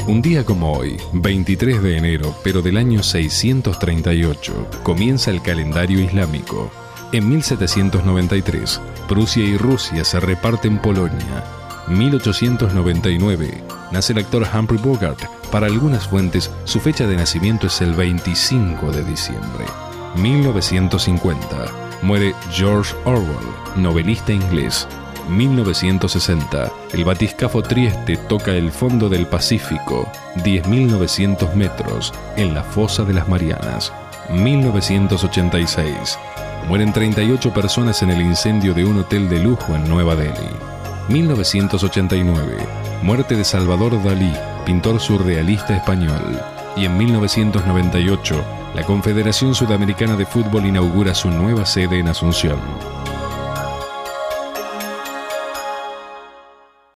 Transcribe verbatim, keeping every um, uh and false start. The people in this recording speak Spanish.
Un día como hoy, veintitrés de enero, pero del año seiscientos treinta y ocho, comienza el calendario islámico. En mil setecientos noventa y tres, Prusia y Rusia se reparten Polonia. mil ochocientos noventa y nueve, nace el actor Humphrey Bogart. Para algunas fuentes, su fecha de nacimiento es el veinticinco de diciembre. mil novecientos cincuenta, muere George Orwell, novelista inglés. mil novecientos sesenta, el batiscafo Trieste toca el fondo del Pacífico, diez mil novecientos metros, en la fosa de las Marianas. mil novecientos ochenta y seis, mueren treinta y ocho personas en el incendio de un hotel de lujo en Nueva Delhi. mil novecientos ochenta y nueve, muerte de Salvador Dalí, pintor surrealista español. Y en mil novecientos noventa y ocho, la Confederación Sudamericana de Fútbol inaugura su nueva sede en Asunción.